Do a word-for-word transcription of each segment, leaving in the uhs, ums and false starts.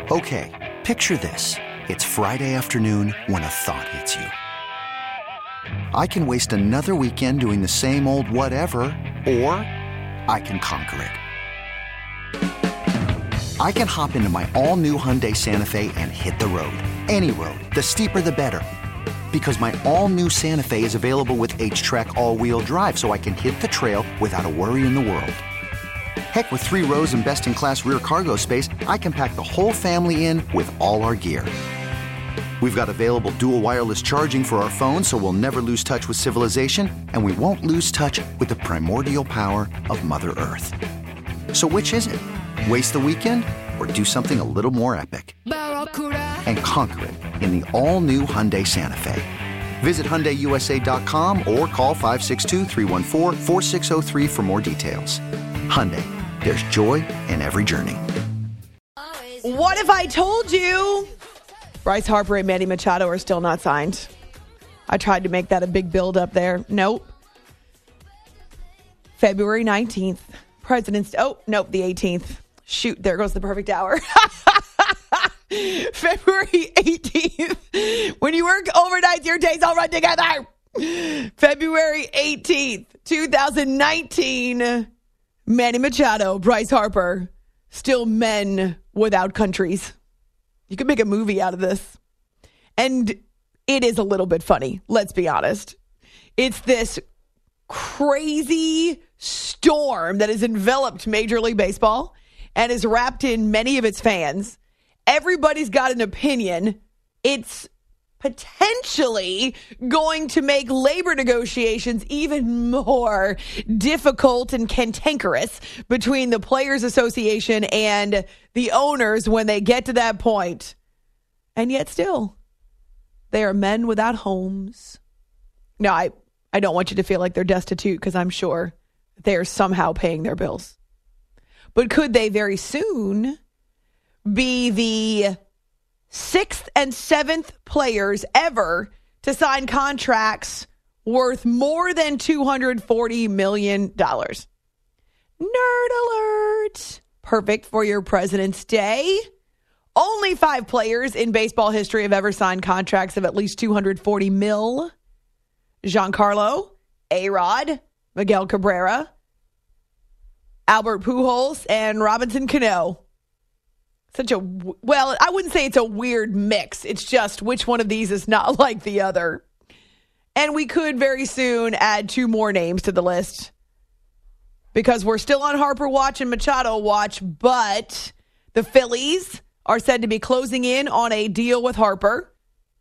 Okay, picture this. It's Friday afternoon when a thought hits you. I can waste another weekend doing the same old whatever, or I can conquer it. I can hop into my all-new Hyundai Santa Fe and hit the road. Any road. The steeper, the better. Because my all-new Santa Fe is available with H-Track all-wheel drive, so I can hit the trail without a worry in the world. Heck, with three rows and best-in-class rear cargo space, I can pack the whole family in with all our gear. We've got available dual wireless charging for our phones, so we'll never lose touch with civilization, and we won't lose touch with the primordial power of Mother Earth. So which is it? Waste the weekend or do something a little more epic? And conquer it in the all-new Hyundai Santa Fe. Visit Hyundai U S A dot com or call five six two, three one four, four six zero three for more details. Hyundai, there's joy in every journey. What if I told you Bryce Harper and Manny Machado are still not signed? I tried to make that a big build up there. Nope. February nineteenth. President's... Oh, nope, the eighteenth. Shoot, there goes the perfect hour. February eighteenth. When you work overnight, your days all run together. February eighteenth, twenty nineteen. Manny Machado, Bryce Harper, still men without countries. You could make a movie out of this. And it is a little bit funny, let's be honest. It's this crazy storm that has enveloped Major League Baseball and is wrapped in many of its fans. Everybody's got an opinion. It's potentially going to make labor negotiations even more difficult and cantankerous between the Players Association and the owners when they get to that point. And yet still, they are men without homes. Now, I, I don't want you to feel like they're destitute, because I'm sure they're somehow paying their bills. But could they very soon be the sixth and seventh players ever to sign contracts worth more than two hundred forty million dollars? Nerd alert. Perfect for your President's Day. Only five players in baseball history have ever signed contracts of at least two hundred forty mil. Giancarlo, A-Rod, Miguel Cabrera, Albert Pujols, and Robinson Cano. Such a, well, I wouldn't say it's a weird mix. It's just which one of these is not like the other. And we could very soon add two more names to the list, because we're still on Harper watch and Machado watch, but the Phillies are said to be closing in on a deal with Harper.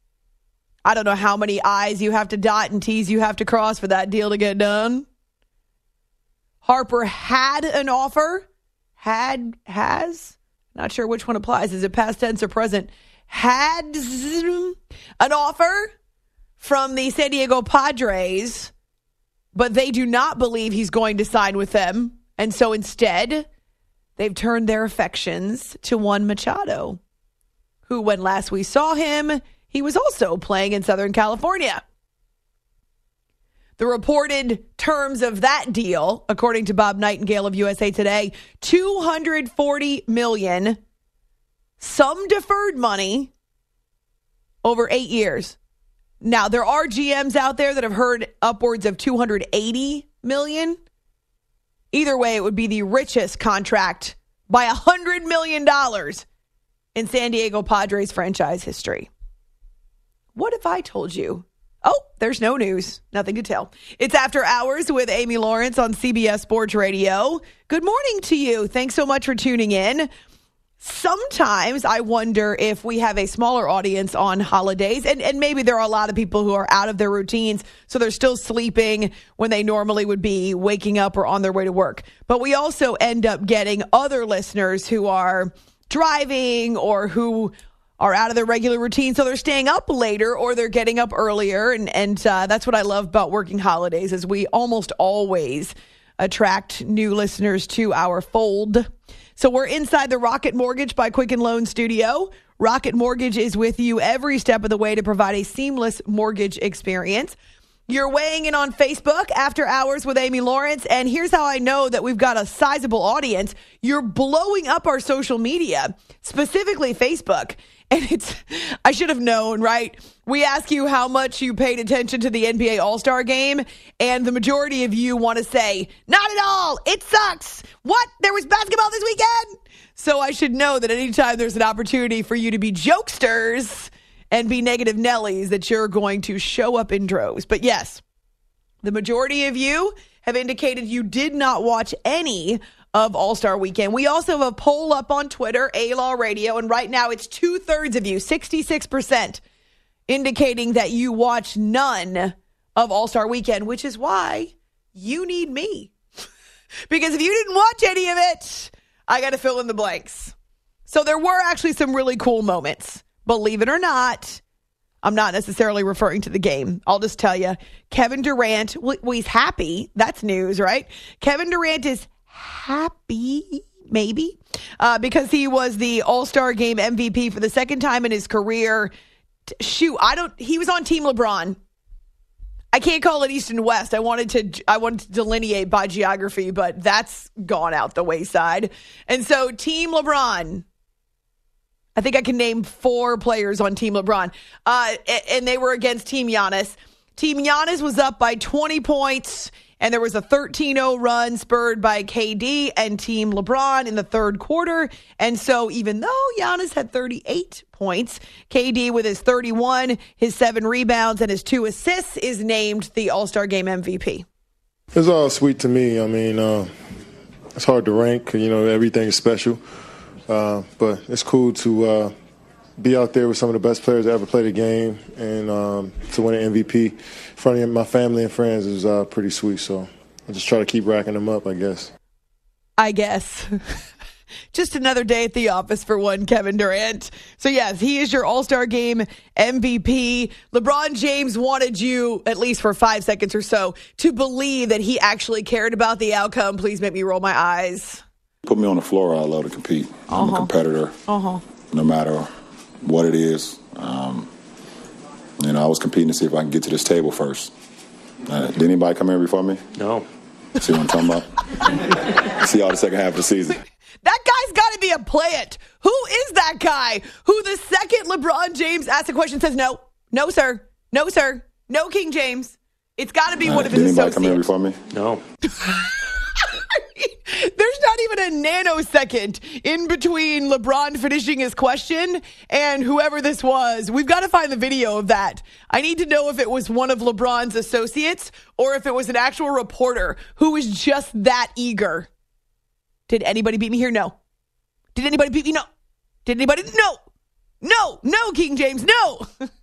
I don't know how many I's you have to dot and T's you have to cross for that deal to get done. Harper had an offer. Had, has... Not sure which one applies. Is it past tense or present? Had an offer from the San Diego Padres, but they do not believe he's going to sign with them. And so instead, they've turned their affections to one Machado, who, when last we saw him, he was also playing in Southern California. The reported terms of that deal, according to Bob Nightingale of U S A Today, two hundred forty million dollars, some deferred money over eight years. Now, there are G Ms out there that have heard upwards of two hundred eighty million dollars. Either way, it would be the richest contract by one hundred million dollars in San Diego Padres franchise history. What if I told you? Oh, there's no news. Nothing to tell. It's After Hours with Amy Lawrence on C B S Sports Radio. Good morning to you. Thanks so much for tuning in. Sometimes I wonder if we have a smaller audience on holidays, and, and maybe there are a lot of people who are out of their routines, so they're still sleeping when they normally would be waking up or on their way to work. But we also end up getting other listeners who are driving or who are out of their regular routine, so they're staying up later or they're getting up earlier. And, and uh, that's what I love about working holidays, is we almost always attract new listeners to our fold. So we're inside the Rocket Mortgage by Quicken Loan studio. Rocket Mortgage is with you every step of the way to provide a seamless mortgage experience. You're weighing in on Facebook, After Hours with Amy Lawrence, and here's how I know that we've got a sizable audience. You're blowing up our social media, specifically Facebook. And it's, I should have known, right? We ask you how much you paid attention to the N B A All-Star Game, and the majority of you want to say, not at all, it sucks. What? There was basketball this weekend? So I should know that anytime there's an opportunity for you to be jokesters and be negative Nellies, that you're going to show up in droves. But yes, the majority of you have indicated you did not watch any of All-Star Weekend. We also have a poll up on Twitter, A-Law Radio, and right now it's two-thirds of you, sixty-six percent, indicating that you watched none of All-Star Weekend, which is why you need me. Because if you didn't watch any of it, I got to fill in the blanks. So there were actually some really cool moments. Believe it or not, I'm not necessarily referring to the game. I'll just tell you, Kevin Durant, well, he's happy. That's news, right? Kevin Durant is happy, maybe, uh, because he was the All-Star Game M V P for the second time in his career. Shoot, I don't, he was on Team LeBron. I can't call it East and West. I wanted to, I wanted to delineate by geography, but that's gone out the wayside. And so Team LeBron, I think I can name four players on Team LeBron, uh, and they were against Team Giannis. Team Giannis was up by twenty points, and there was a thirteen oh run spurred by K D and Team LeBron in the third quarter. And so even though Giannis had thirty-eight points, K D with his thirty-one, his seven rebounds, and his two assists is named the All-Star Game M V P. It's all sweet to me. I mean, uh, it's hard to rank. You know, everything is special. Uh, but it's cool to uh, be out there with some of the best players that ever played the game, and um, to win an M V P in front of my family and friends is uh, pretty sweet. So I just try to keep racking them up, I guess. I guess. Just another day at the office for one Kevin Durant. So yes, he is your All-Star Game M V P. LeBron James wanted you, at least for five seconds or so, to believe that he actually cared about the outcome. Please make me roll my eyes. Put me on the floor, I love to compete. I'm uh-huh. a competitor, uh-huh. no matter what it is. Um, you know, I was competing to see if I can get to this table first. Uh, did anybody come here before me? No. See what I'm talking about? See all the second half of the season. That guy's got to be a plant. Who is that guy who the second LeBron James asks a question says, no, no, sir, no, sir, no, King James. It's got to be uh, one of his associates. Did anybody associates. come here before me? No. There's not even a nanosecond in between LeBron finishing his question and whoever this was. We've got to find the video of that. I need to know if it was one of LeBron's associates or if it was an actual reporter who was just that eager. Did anybody beat me here? No. Did anybody beat me? No. Did anybody? No. No. No, King James. No.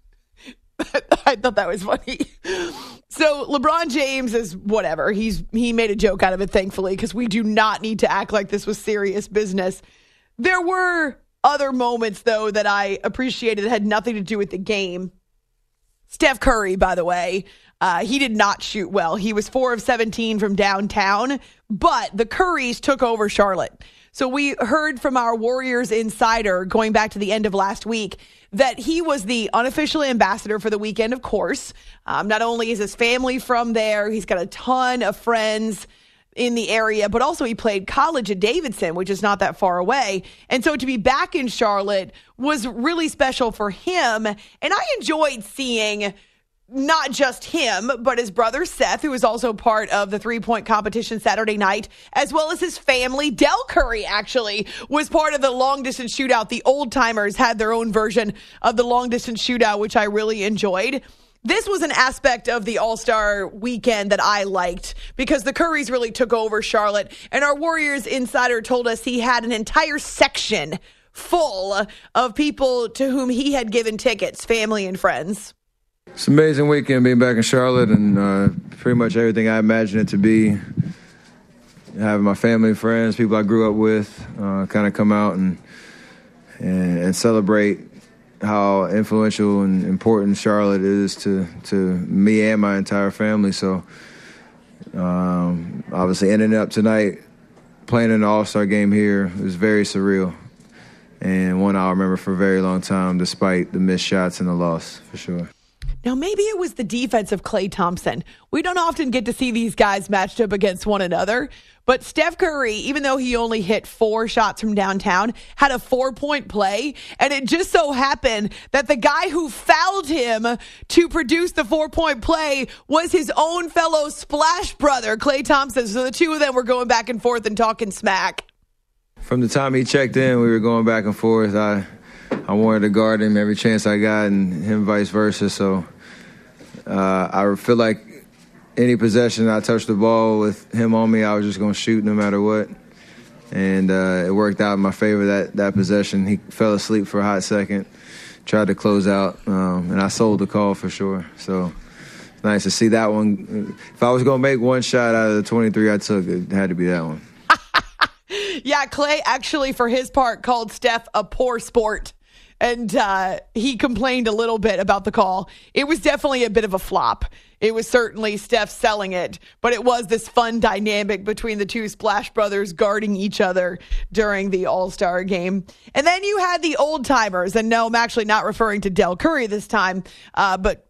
I thought that was funny. So LeBron James is whatever. He's he made a joke out of it, thankfully, because we do not need to act like this was serious business. There were other moments, though, that I appreciated that had nothing to do with the game. Steph Curry, by the way, uh, he did not shoot well. He was four of seventeen from downtown, but the Currys took over Charlotte. So we heard from our Warriors insider going back to the end of last week that he was the unofficial ambassador for the weekend, of course. Um, not only is his family from there, he's got a ton of friends in the area, but also he played college at Davidson, which is not that far away. And so to be back in Charlotte was really special for him. And I enjoyed seeing not just him, but his brother Seth, who was also part of the three-point competition Saturday night, as well as his family. Del Curry, actually, was part of the long-distance shootout. The old-timers had their own version of the long-distance shootout, which I really enjoyed. This was an aspect of the All-Star weekend that I liked because the Currys really took over Charlotte. And our Warriors insider told us he had an entire section full of people to whom he had given tickets, family and friends. It's an amazing weekend being back in Charlotte, and uh, pretty much everything I imagined it to be. Having my family and friends, people I grew up with, uh, kind of come out and, and and celebrate how influential and important Charlotte is to, to me and my entire family. So um, obviously ending up tonight playing in the All-Star game here was very surreal, and one I'll remember for a very long time despite the missed shots and the loss, for sure. Now, maybe it was the defense of Klay Thompson. We don't often get to see these guys matched up against one another. But Steph Curry, even though he only hit four shots from downtown, had a four-point play. And it just so happened that the guy who fouled him to produce the four-point play was his own fellow Splash brother, Klay Thompson. So the two of them were going back and forth and talking smack. From the time he checked in, we were going back and forth. I I wanted to guard him every chance I got, and him vice versa. So uh, I feel like any possession I touched the ball with him on me, I was just going to shoot no matter what. And uh, it worked out in my favor that, that possession. He fell asleep for a hot second, tried to close out, um, and I sold the call for sure. So it's nice to see that one. If I was going to make one shot out of the twenty-three I took, it had to be that one. Yeah, Klay actually, for his part, called Steph a poor sport. And uh, he complained a little bit about the call. It was definitely a bit of a flop. It was certainly Steph selling it, but it was this fun dynamic between the two Splash brothers guarding each other during the All-Star game. And then you had the old timers, and no, I'm actually not referring to Del Curry this time, uh, but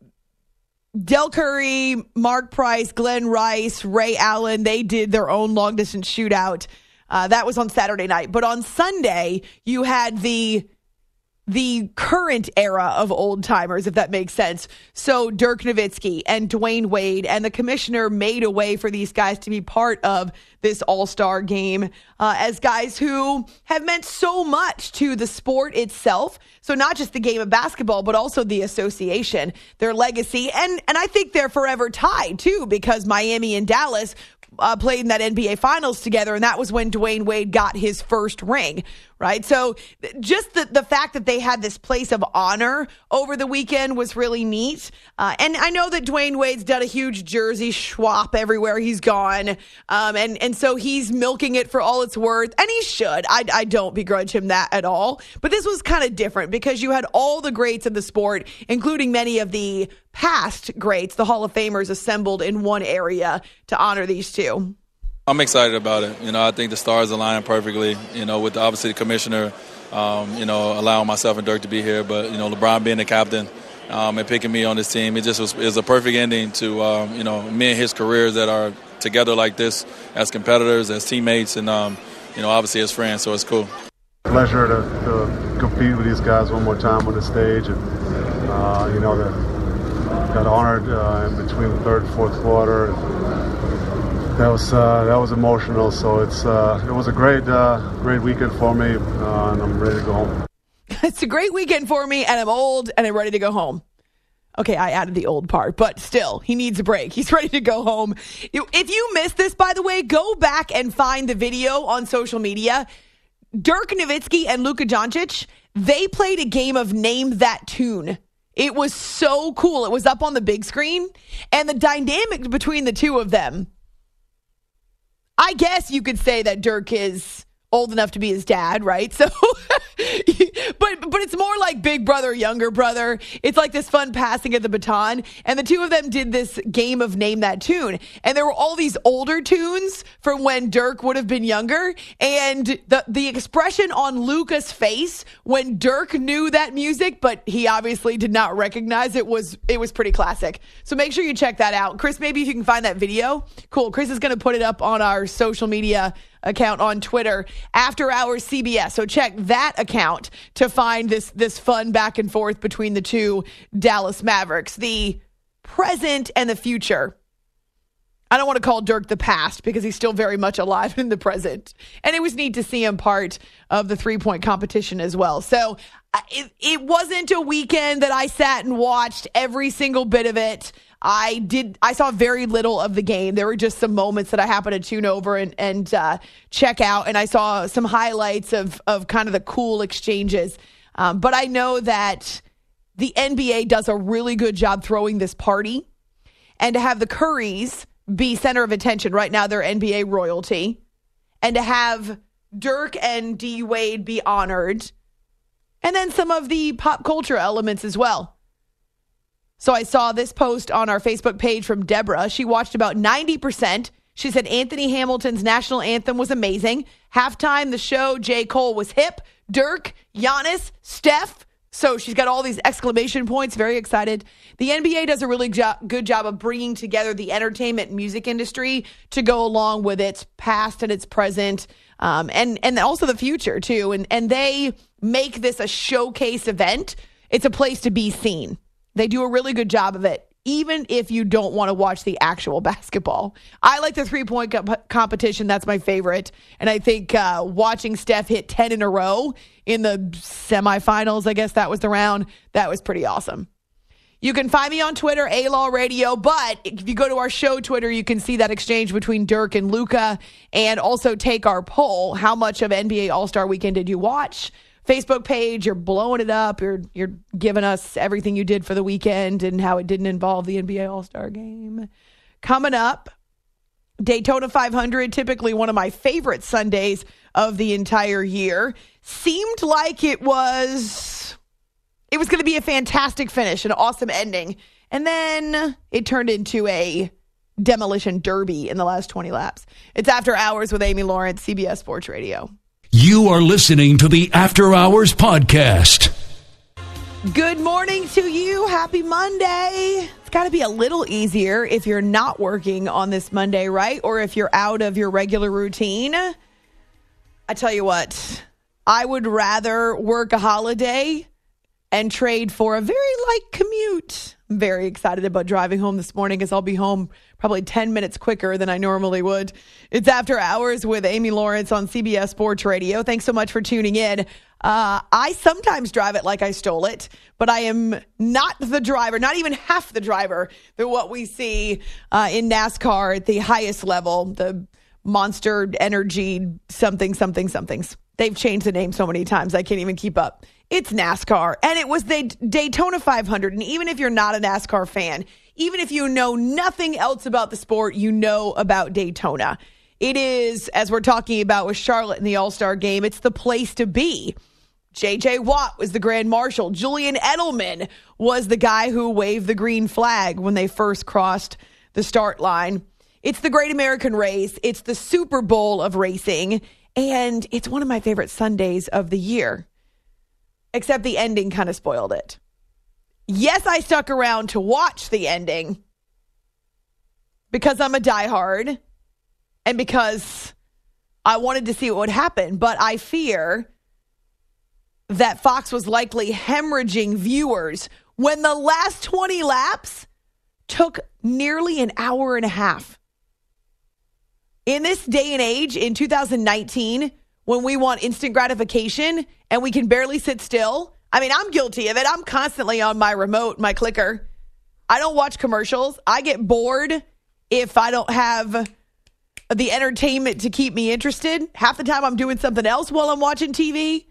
Del Curry, Mark Price, Glenn Rice, Ray Allen, they did their own long-distance shootout. Uh, that was on Saturday night. But on Sunday, you had the the current era of old timers, if that makes sense. So Dirk Nowitzki and Dwayne Wade, and the commissioner made a way for these guys to be part of this all-star game uh, as guys who have meant so much to the sport itself. So not just the game of basketball, but also the association, their legacy. And, and I think they're forever tied too, because Miami and Dallas Uh, played in that N B A Finals together, and that was when Dwayne Wade got his first ring, right? So just the, the fact that they had this place of honor over the weekend was really neat. Uh, and I know that Dwayne Wade's done a huge jersey swap everywhere he's gone, um, and, and so he's milking it for all it's worth, and he should. I, I don't begrudge him that at all. But this was kind of different because you had all the greats of the sport, including many of the past greats, the Hall of Famers, assembled in one area to honor these two. I'm excited about it. You know, I think the stars align perfectly, you know, with obviously the commissioner, um, you know, allowing myself and Dirk to be here. But, you know, LeBron being the captain um, and picking me on this team, it just was, it was a perfect ending to, um, you know, me and his careers that are together like this as competitors, as teammates, and, um, you know, obviously as friends. So it's cool. Pleasure to, to compete with these guys one more time on the stage. And, uh, you know, the, got honored uh, in between the third and fourth quarter. That was uh, that was emotional. So it's uh, it was a great uh, great weekend for me, uh, and I'm ready to go home. It's a great weekend for me, and I'm old, and I'm ready to go home. Okay, I added the old part, but still, he needs a break. He's ready to go home. If you missed this, by the way, go back and find the video on social media. Dirk Nowitzki and Luka Doncic, they played a game of Name That Tune. It was so cool. It was up on the big screen. And the dynamic between the two of them, I guess you could say that Dirk is old enough to be his dad, right? So, but but it's more like big brother, younger brother. It's like this fun passing of the baton. And the two of them did this game of Name That Tune. And there were all these older tunes from when Dirk would have been younger. And the, the expression on Luka's face when Dirk knew that music, but he obviously did not recognize it, was it was pretty classic. So make sure you check that out. Chris, maybe if you can find that video. Cool. Chris is going to put it up on our social media account on Twitter, After Hours C B S. So check that account to find this this fun back and forth between the two Dallas Mavericks, the present and the future. I don't want to call Dirk the past because he's still very much alive in the present. And it was neat to see him part of the three-point competition as well. So it, it wasn't a weekend that I sat and watched every single bit of it. I did. I saw very little of the game. There were just some moments that I happened to tune over and, and uh, check out. And I saw some highlights of, of kind of the cool exchanges. Um, but I know that the N B A does a really good job throwing this party. And to have the Currys be center of attention. Right now, they're N B A royalty. And to have Dirk and D Wade be honored. And then some of the pop culture elements as well. So I saw this post on our Facebook page from Deborah. She watched about ninety percent. She said Anthony Hamilton's national anthem was amazing. Halftime, the show, J. Cole was hip. Dirk, Giannis, Steph, So she's got all these exclamation points, very excited. The N B A does a really jo- good job of bringing together the entertainment and music industry to go along with its past and its present, um, and, and also the future, too. And, and they make this a showcase event. It's a place to be seen. They do a really good job of it, even if you don't want to watch the actual basketball. I like the three-point comp- competition. That's my favorite. And I think uh, watching Steph hit ten in a row in the semifinals, I guess that was the round, that was pretty awesome. You can find me on Twitter, A-Law Radio, but if you go to our show Twitter, you can see that exchange between Dirk and Luka, and also take our poll. How much of N B A All-Star Weekend did you watch? Facebook page, you're blowing it up. You're you're giving us everything you did for the weekend and how it didn't involve the N B A All-Star Game. Coming up, Daytona five hundred, typically one of my favorite Sundays of the entire year. Seemed like it was it was going to be a fantastic finish, an awesome ending. And then it turned into a demolition derby in the last twenty laps. It's After Hours with Amy Lawrence, C B S Sports Radio. You are listening to the After Hours Podcast. Good morning to you. Happy Monday. It's got to be a little easier if you're not working on this Monday, right? Or if you're out of your regular routine. I tell you what, I would rather work a holiday and trade for a very light commute. I'm very excited about driving home this morning because I'll be home probably ten minutes quicker than I normally would. It's After Hours with Amy Lawrence on C B S Sports Radio. Thanks so much for tuning in. Uh, I sometimes drive it like I stole it, but I am not the driver, not even half the driver than what we see uh, in NASCAR at the highest level, the Monster Energy something, something, somethings. They've changed the name so many times, I can't even keep up. It's NASCAR, and it was the Daytona five hundred. And even if you're not a NASCAR fan, even if you know nothing else about the sport, you know about Daytona. It is, as we're talking about with Charlotte in the All-Star Game, it's the place to be. J J. Watt was the Grand Marshal. Julian Edelman was the guy who waved the green flag when they first crossed the start line. It's the Great American Race. It's the Super Bowl of racing. And it's one of my favorite Sundays of the year. Except the ending kind of spoiled it. Yes, I stuck around to watch the ending because I'm a diehard and because I wanted to see what would happen. But I fear that Fox was likely hemorrhaging viewers when the last twenty laps took nearly an hour and a half. In this day and age, in two thousand nineteen, when we want instant gratification and we can barely sit still, I mean, I'm guilty of it. I'm constantly on my remote, my clicker. I don't watch commercials. I get bored if I don't have the entertainment to keep me interested. Half the time I'm doing something else while I'm watching T V.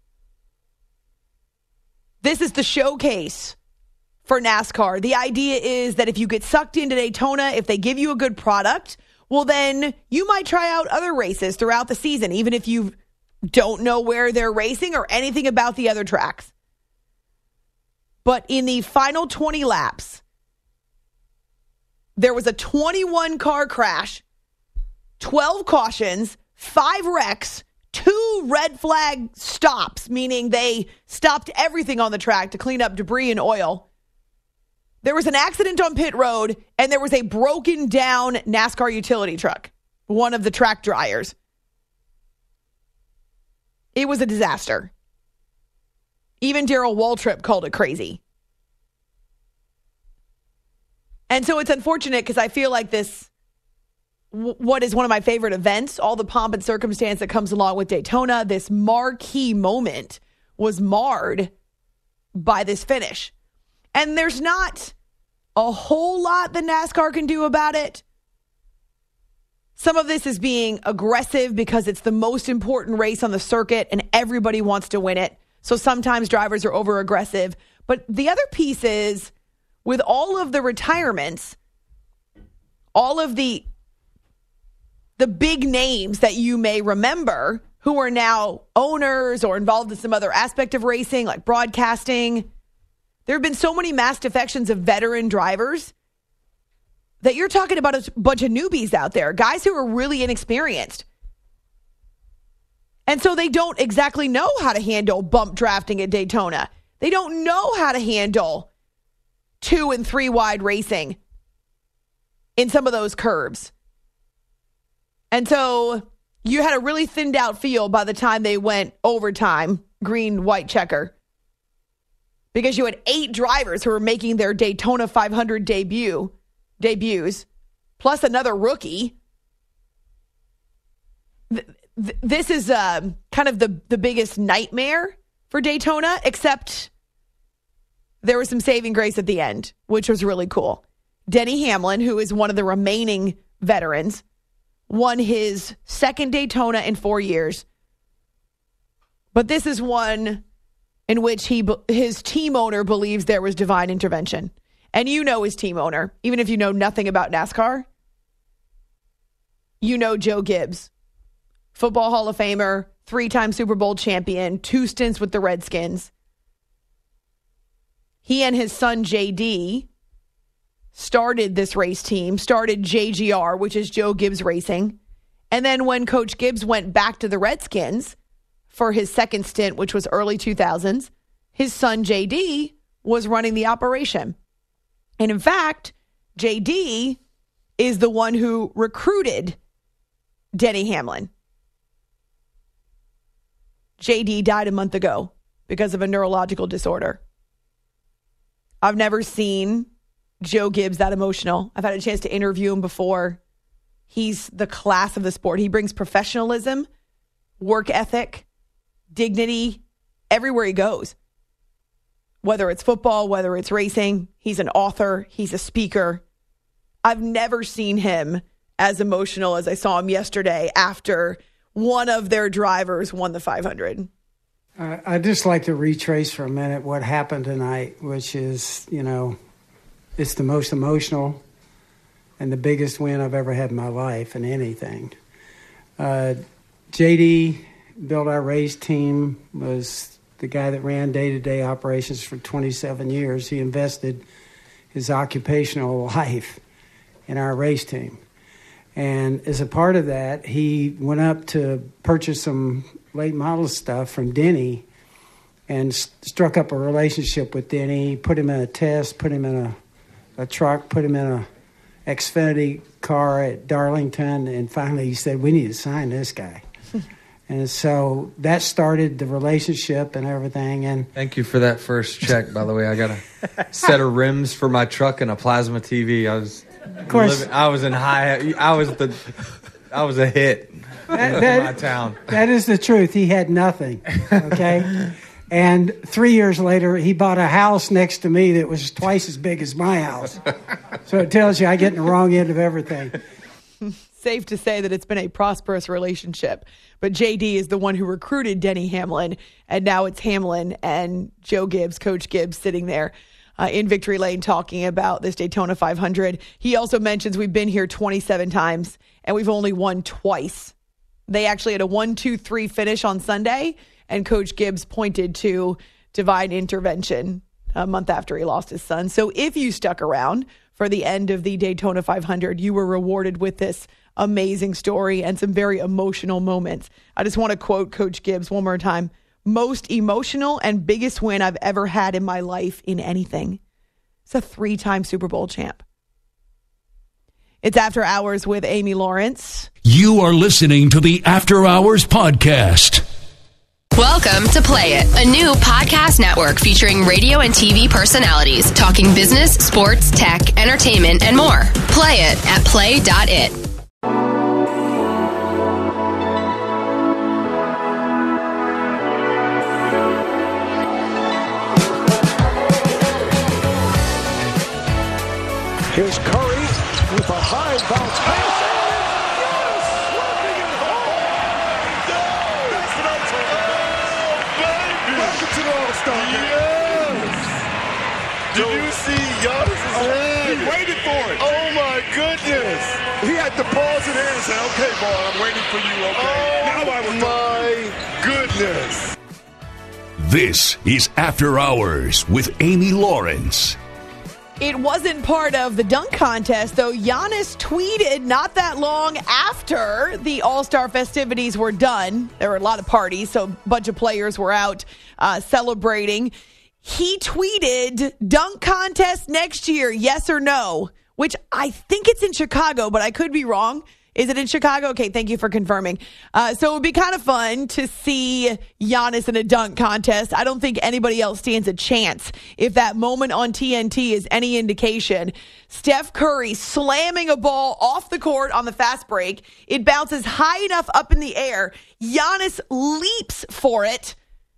This is the showcase for NASCAR. The idea is that if you get sucked into Daytona, if they give you a good product, well, then you might try out other races throughout the season, even if you don't know where they're racing or anything about the other tracks. But in the final twenty laps, there was a twenty-one car crash, twelve cautions, five wrecks, two red flag stops, meaning they stopped everything on the track to clean up debris and oil. There was an accident on pit road, and there was a broken down NASCAR utility truck, one of the track dryers. It was a disaster. Even Darrell Waltrip called it crazy. And so it's unfortunate because I feel like this, w- what is one of my favorite events, all the pomp and circumstance that comes along with Daytona, this marquee moment was marred by this finish. And there's not a whole lot that NASCAR can do about it. Some of this is being aggressive because it's the most important race on the circuit and everybody wants to win it. So sometimes drivers are over aggressive. But the other piece is with all of the retirements, all of the the big names that you may remember who are now owners or involved in some other aspect of racing like broadcasting. There have been so many mass defections of veteran drivers that you're talking about a bunch of newbies out there, guys who are really inexperienced. And so they don't exactly know how to handle bump drafting at Daytona. They don't know how to handle two and three wide racing in some of those curves. And so you had a really thinned out field by the time they went overtime, green, white checker. Because you had eight drivers who were making their Daytona five hundred debut, debuts, plus another rookie. Th- th- this is uh, kind of the, the biggest nightmare for Daytona, except there was some saving grace at the end, which was really cool. Denny Hamlin, who is one of the remaining veterans, won his second Daytona in four years. But this is one in which he his team owner believes there was divine intervention. And you know his team owner, even if you know nothing about NASCAR. You know Joe Gibbs, Football Hall of Famer, three-time Super Bowl champion, two stints with the Redskins. He and his son J D started this race team, started J G R, which is Joe Gibbs Racing. And then when Coach Gibbs went back to the Redskins for his second stint, which was early two thousands, his son J D was running the operation. And in fact, J D is the one who recruited Denny Hamlin. J D died a month ago because of a neurological disorder. I've never seen Joe Gibbs that emotional. I've had a chance to interview him before. He's the class of the sport. He brings professionalism, work ethic, dignity everywhere he goes. Whether it's football, whether it's racing, he's an author, he's a speaker. I've never seen him as emotional as I saw him yesterday after one of their drivers won the five hundred. Uh, I'd just like to retrace for a minute what happened tonight, which is, you know, it's the most emotional and the biggest win I've ever had in my life in anything. Uh, J D built our race team, was the guy that ran day-to-day operations for twenty-seven years. He invested his occupational life in our race team. And as a part of that, he went up to purchase some late model stuff from Denny and st- struck up a relationship with Denny, put him in a test, put him in a, a truck, put him in a Xfinity car at Darlington, and finally he said, we need to sign this guy. And so that started the relationship and everything. And thank you for that first check, by the way. I got a set of rims for my truck and a plasma T V. I was, of course, living, I was in high. I was the, I was a hit that, in that, my town. That is the truth. He had nothing. Okay, and three years later, he bought a house next to me that was twice as big as my house. So it tells you I get in the wrong end of everything. Safe to say that it's been a prosperous relationship. But J D is the one who recruited Denny Hamlin, and now it's Hamlin and Joe Gibbs, Coach Gibbs, sitting there uh, in Victory Lane talking about this Daytona five hundred. He also mentions we've been here twenty-seven times, and we've only won twice. They actually had a one two three finish on Sunday, and Coach Gibbs pointed to divine intervention a month after he lost his son. So if you stuck around for the end of the Daytona five hundred, you were rewarded with this amazing story and some very emotional moments. I just want to quote Coach Gibbs one more time. Most emotional and biggest win I've ever had in my life in anything. It's a three-time Super Bowl champ. It's After Hours with Amy Lawrence. You are listening to the After Hours podcast. Welcome to Play It, a new podcast network featuring radio and T V personalities talking business, sports, tech, entertainment, and more. Play it at play dot it. Here's Curry with a high bounce pass. Yes! Looking at home! Welcome to the All-Star game. Yes! Did you see Giannis's head? He waited for it. Oh, my goodness. He had to pause it in and say, okay, ball, I'm waiting for you, okay? Oh, now I will my goodness. This is After Hours with Amy Lawrence. It wasn't part of the dunk contest, though. Giannis tweeted not that long after the All-Star festivities were done. There were a lot of parties, so a bunch of players were out uh, celebrating. He tweeted, dunk contest next year, yes or no, which I think it's in Chicago, but I could be wrong. Is it in Chicago? Okay, thank you for confirming. Uh, so it would be kind of fun to see Giannis in a dunk contest. I don't think anybody else stands a chance. If that moment on T N T is any indication, Steph Curry slamming a ball off the court on the fast break. It bounces high enough up in the air. Giannis leaps for it.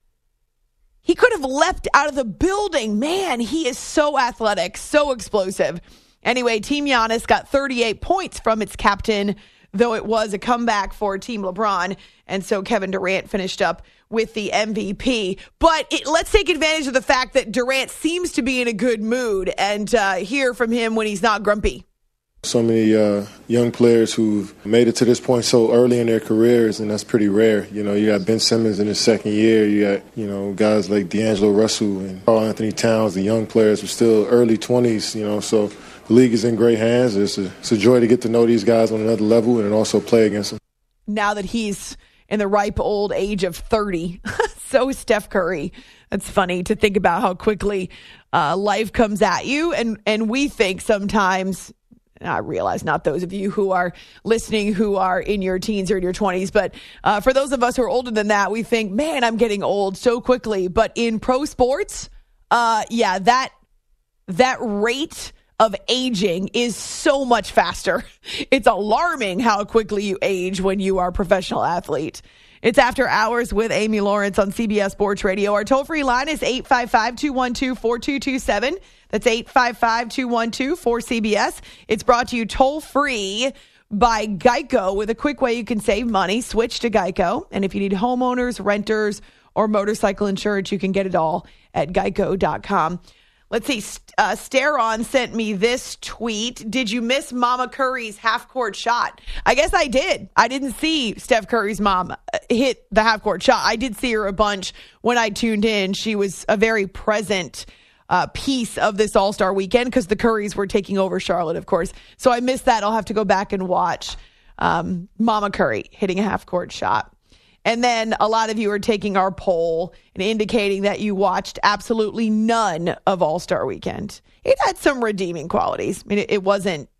He could have leapt out of the building. Man, he is so athletic, so explosive. Anyway, Team Giannis got thirty-eight points from its captain, though it was a comeback for Team LeBron. And so Kevin Durant finished up with the M V P. But it, let's take advantage of the fact that Durant seems to be in a good mood and uh, hear from him when he's not grumpy. So many uh, young players who've made it to this point so early in their careers, and that's pretty rare. You know, you got Ben Simmons in his second year. You got, you know, guys like D'Angelo Russell and Karl Anthony Towns, the young players were still early twenties, you know, so the league is in great hands. It's a, it's a joy to get to know these guys on another level and also play against them. Now that he's in the ripe old age of thirty, so is Steph Curry. That's funny to think about how quickly uh, life comes at you. And, and we think sometimes, I realize not those of you who are listening who are in your teens or in your twenties, but uh, for those of us who are older than that, we think, man, I'm getting old so quickly. But in pro sports, uh, yeah, that that rate of aging is so much faster. It's alarming how quickly you age when you are a professional athlete. It's After Hours with Amy Lawrence on C B S Sports Radio. Our toll-free line is eight five five, two one two, four two two seven. That's eight five five, two one two, four C B S. It's brought to you toll-free by Geico. With a quick way you can save money, switch to Geico. And if you need homeowners, renters, or motorcycle insurance, you can get it all at geico dot com. Let's see. Uh, Steron sent me this tweet. Did you miss Mama Curry's half-court shot? I guess I did. I didn't see Steph Curry's mom hit the half-court shot. I did see her a bunch when I tuned in. She was a very present uh, piece of this All-Star weekend because the Currys were taking over Charlotte, of course. So I missed that. I'll have to go back and watch um, Mama Curry hitting a half-court shot. And then a lot of you are taking our poll and indicating that you watched absolutely none of All-Star Weekend. It had some redeeming qualities. I mean, it, it wasn't,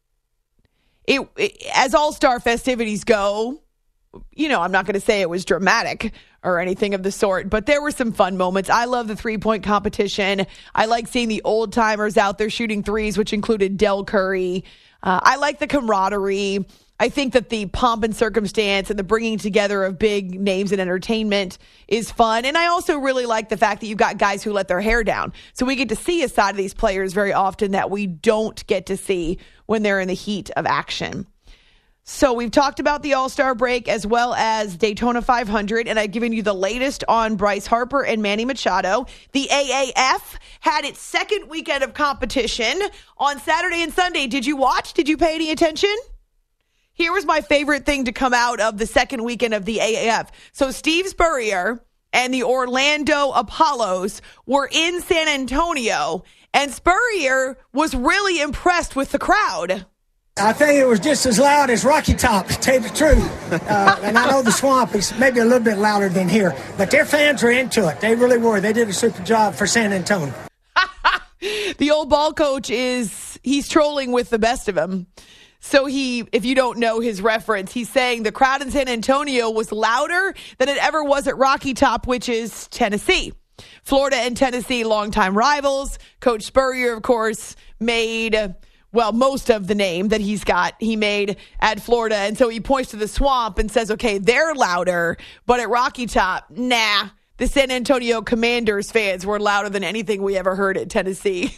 it, it as All-Star festivities go, you know, I'm not going to say it was dramatic or anything of the sort, but there were some fun moments. I love the three-point competition. I like seeing the old-timers out there shooting threes, which included Del Curry. Uh, I like the camaraderie. I think that the pomp and circumstance and the bringing together of big names in entertainment is fun. And I also really like the fact that you've got guys who let their hair down. So we get to see a side of these players very often that we don't get to see when they're in the heat of action. So we've talked about the All-Star break as well as Daytona five hundred, and I've given you the latest on Bryce Harper and Manny Machado. The A A F had its second weekend of competition on Saturday and Sunday. Did you watch? Did you pay any attention? Here was my favorite thing to come out of the second weekend of the A A F. So Steve Spurrier and the Orlando Apollos were in San Antonio, and Spurrier was really impressed with the crowd. I think it was just as loud as Rocky Top, to tell you the truth. Uh, and I know the Swamp is maybe a little bit louder than here, but their fans were into it. They really were. They did a super job for San Antonio. The old ball coach is, he's trolling with the best of them. So he, if you don't know his reference, he's saying the crowd in San Antonio was louder than it ever was at Rocky Top, which is Tennessee. Florida and Tennessee, longtime rivals. Coach Spurrier, of course, made, well, most of the name that he's got, he made at Florida. And so he points to the Swamp and says, okay, they're louder, but at Rocky Top, nah. The San Antonio Commanders fans were louder than anything we ever heard at Tennessee.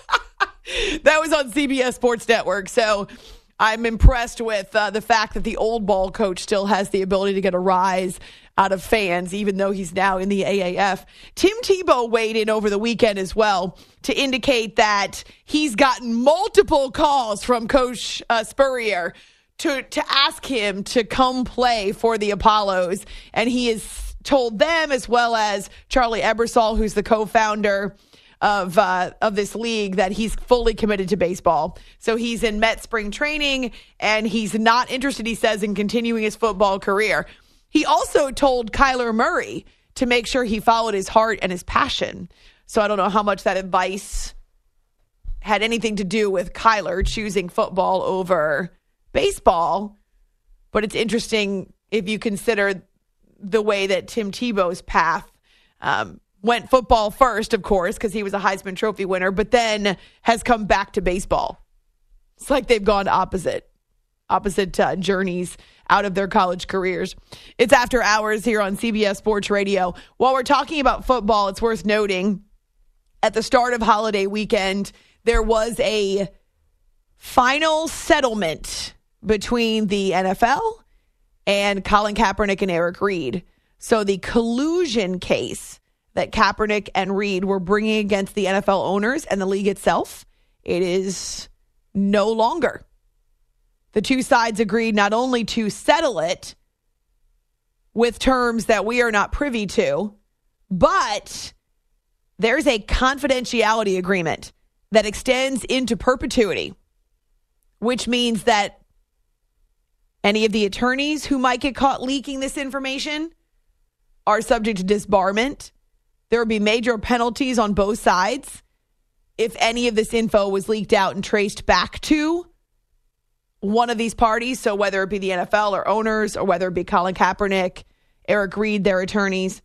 That was on C B S Sports Network. So I'm impressed with uh, the fact that the old ball coach still has the ability to get a rise out of fans, even though he's now in the A A F. Tim Tebow weighed in over the weekend as well to indicate that he's gotten multiple calls from Coach uh, Spurrier to, to ask him to come play for the Apollos. And he has told them, as well as Charlie Ebersol, who's the co-founder of uh, of this league, that he's fully committed to baseball. So he's in Met spring training, and he's not interested, he says, in continuing his football career. He also told Kyler Murray to make sure he followed his heart and his passion. So I don't know how much that advice had anything to do with Kyler choosing football over baseball. But it's interesting if you consider the way that Tim Tebow's path um, went football first, of course, because he was a Heisman Trophy winner, but then has come back to baseball. It's like they've gone opposite, opposite uh, journeys out of their college careers. It's After Hours here on C B S Sports Radio. While we're talking about football, it's worth noting at the start of holiday weekend, there was a final settlement between the N F L and Colin Kaepernick and Eric Reid. So the collusion case that Kaepernick and Reid were bringing against the N F L owners and the league itself, it is no longer. The two sides agreed not only to settle it with terms that we are not privy to, but there's a confidentiality agreement that extends into perpetuity, which means that any of the attorneys who might get caught leaking this information are subject to disbarment. There would be major penalties on both sides if any of this info was leaked out and traced back to one of these parties. So whether it be the N F L or owners, or whether it be Colin Kaepernick, Eric Reid, their attorneys.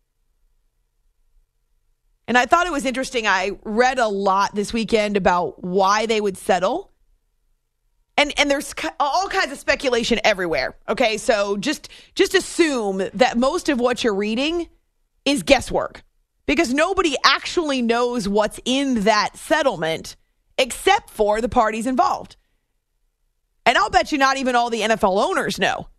And I thought it was interesting. I read a lot this weekend about why they would settle. And and there's all kinds of speculation everywhere. Okay, so just just assume that most of what you're reading is guesswork, because nobody actually knows what's in that settlement except for the parties involved. And I'll bet you not even all the N F L owners know.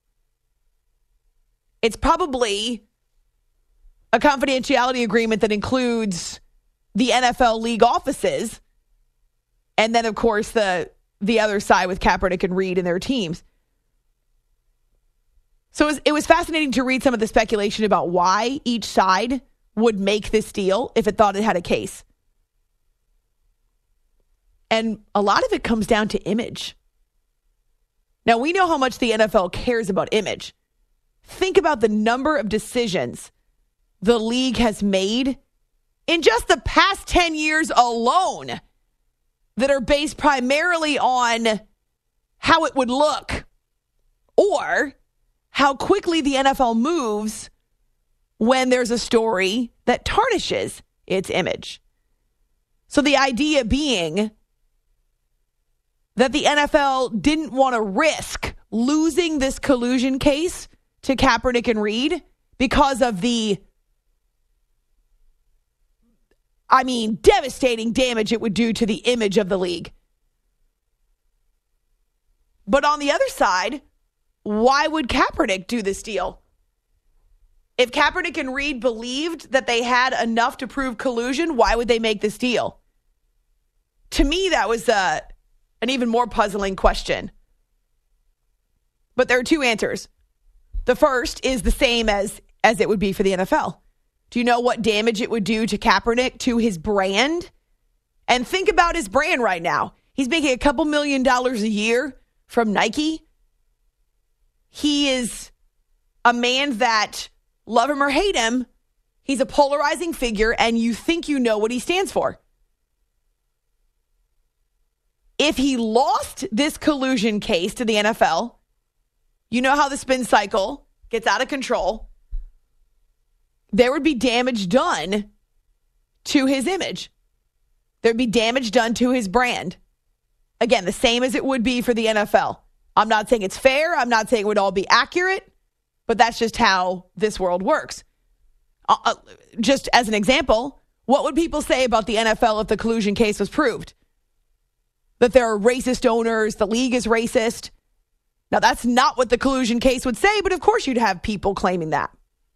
It's probably a confidentiality agreement that includes the N F L league offices, and then, of course, the the other side with Kaepernick and Reid and their teams. So it was, it was fascinating to read some of the speculation about why each side would make this deal if it thought it had a case. And a lot of it comes down to image. Now, we know how much the N F L cares about image. Think about the number of decisions the league has made in just the past ten years alone that are based primarily on how it would look or how quickly the N F L moves when there's a story that tarnishes its image. So the idea being that the N F L didn't want to risk losing this collusion case to Kaepernick and Reid because of the, I mean, devastating damage it would do to the image of the league. But on the other side, why would Kaepernick do this deal? If Kaepernick and Reid believed that they had enough to prove collusion, why would they make this deal? To me, that was a, an even more puzzling question. But there are two answers. The first is the same as, as it would be for the N F L. Do you know what damage it would do to Kaepernick, to his brand? And think about his brand right now. He's making a couple million dollars a year from Nike. He is a man that, love him or hate him, he's a polarizing figure, and you think you know what he stands for. If he lost this collusion case to the N F L, you know how the spin cycle gets out of control. There would be damage done to his image. There'd be damage done to his brand. Again, the same as it would be for the N F L. I'm not saying it's fair. I'm not saying it would all be accurate, but that's just how this world works. Uh, just as an example, what would people say about the N F L if the collusion case was proved? That there are racist owners, the league is racist. Now, that's not what the collusion case would say, but of course you'd have people claiming that.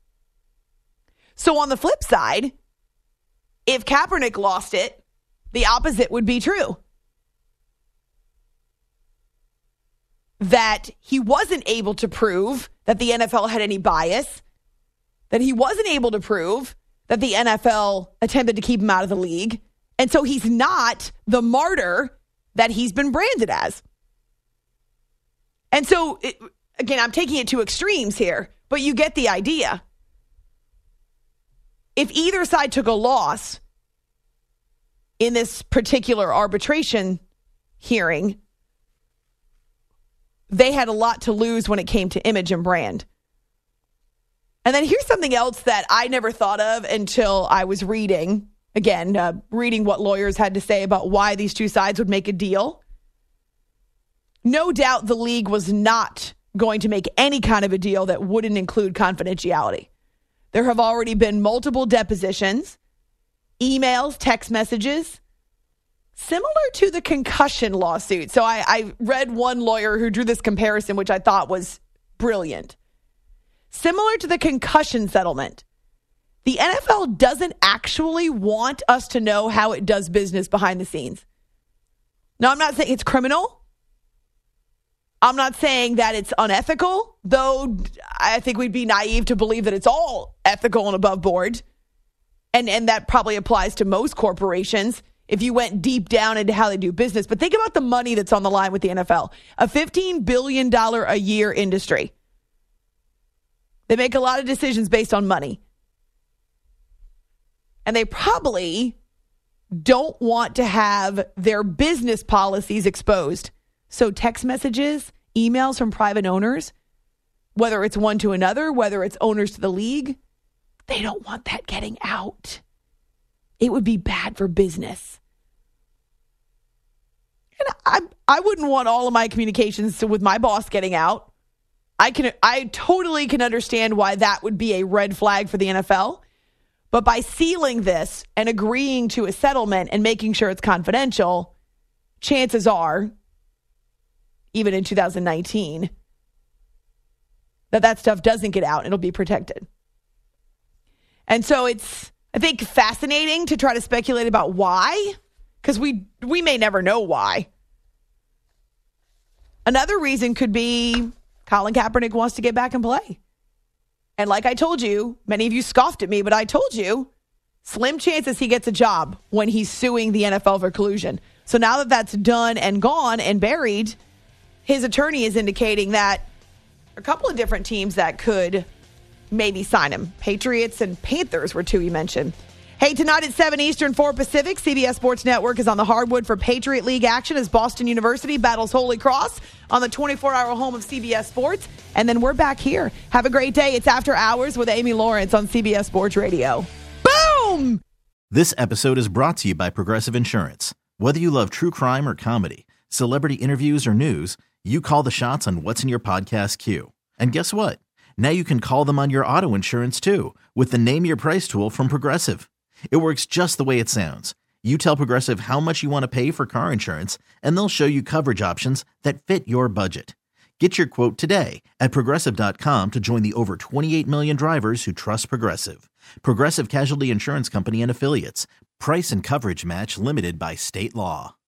So on the flip side, if Kaepernick lost it, the opposite would be true. That he wasn't able to prove that the N F L had any bias, that he wasn't able to prove that the N F L attempted to keep him out of the league, and so he's not the martyr that he's been branded as. And so, it, again, I'm taking it to extremes here, but you get the idea. if either side took a loss in this particular arbitration hearing, they had a lot to lose when it came to image and brand. And then here's something else that I never thought of until I was reading, again, uh, reading what lawyers had to say about why these two sides would make a deal. No doubt the league was not going to make any kind of a deal that wouldn't include confidentiality. There have already been multiple depositions, emails, text messages, similar to the concussion lawsuit. So I, I read one lawyer who drew this comparison, which I thought was brilliant. Similar to the concussion settlement, the N F L doesn't actually want us to know how it does business behind the scenes. Now, I'm not saying it's criminal. I'm not saying that it's unethical, though I think we'd be naive to believe that it's all ethical and above board. And, and that probably applies to most corporations if you went deep down into how they do business. But think about the money that's on the line with the N F L. A fifteen billion dollars a year industry. They make a lot of decisions based on money. And they probably don't want to have their business policies exposed. So text messages, emails from private owners, whether it's one to another, whether it's owners to the league, they don't want that getting out. It would be bad for business. And I I wouldn't want all of my communications to, with my boss getting out. I can I totally can understand why that would be a red flag for the N F L. But by sealing this and agreeing to a settlement and making sure it's confidential, chances are, even in two thousand nineteen, that that stuff doesn't get out and it'll be protected. And so it's, I think, fascinating to try to speculate about why, because we we may never know why. Another reason could be Colin Kaepernick wants to get back and play. And like I told you, many of you scoffed at me, but I told you, slim chances he gets a job when he's suing the N F L for collusion. So now that that's done and gone and buried, his attorney is indicating that a couple of different teams that could maybe sign him. Patriots and Panthers were two he mentioned. Hey, tonight at seven Eastern, four Pacific, C B S Sports Network is on the hardwood for Patriot League action as Boston University battles Holy Cross on the twenty-four hour home of C B S Sports. And then we're back here. Have a great day. It's After Hours with Amy Lawrence on C B S Sports Radio. Boom! This episode is brought to you by Progressive Insurance. Whether you love true crime or comedy, celebrity interviews or news, you call the shots on what's in your podcast queue. And guess what? Now you can call them on your auto insurance too with the Name Your Price tool from Progressive. It works just the way it sounds. You tell Progressive how much you want to pay for car insurance, and they'll show you coverage options that fit your budget. Get your quote today at Progressive dot com to join the over twenty-eight million drivers who trust Progressive. Progressive Casualty Insurance Company and Affiliates. Price and coverage match limited by state law.